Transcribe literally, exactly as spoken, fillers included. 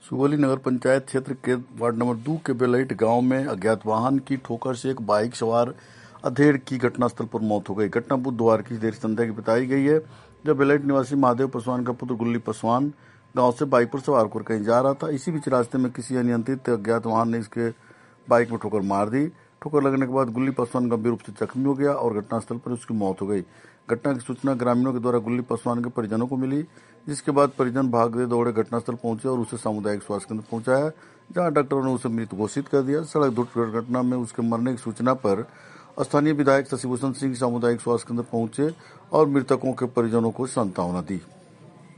सुगौली नगर पंचायत क्षेत्र के ward number दो के बेलैट गांव में अज्ञात वाहन की ठोकर से एक बाइक सवार अधेड़ की घटनास्थल पर मौत हो गई। घटना बुधवार की देर संध्या की बताई गई है, जब बेलैट निवासी महादेव पासवान का पुत्र गुल्ली पासवान गांव से बाइक पर सवार होकर कहीं जा रहा था। इसी बीच रास्ते में किसी अनियंत्रित अज्ञात वाहन ने इसके बाइक में ठोकर मार दी। ठोकर लगने के बाद गुल्ली पासवान गंभीर रूप से जख्मी हो गया और घटनास्थल पर उसकी मौत हो गई। घटना की सूचना ग्रामीणों के द्वारा गुल्ली पासवान के परिजनों को मिली, जिसके बाद परिजन भागते दौड़े घटनास्थल पहुंचे और उसे सामुदायिक स्वास्थ्य केंद्र पहुंचाया, जहां डॉक्टरों ने उसे मृत घोषित कर दिया। सड़क दुर्घटना में उसके मरने की सूचना पर स्थानीय विधायक शशिभूषण सिंह सामुदायिक स्वास्थ्य केंद्र पहुंचे और मृतकों के परिजनों को सांत्वना दी।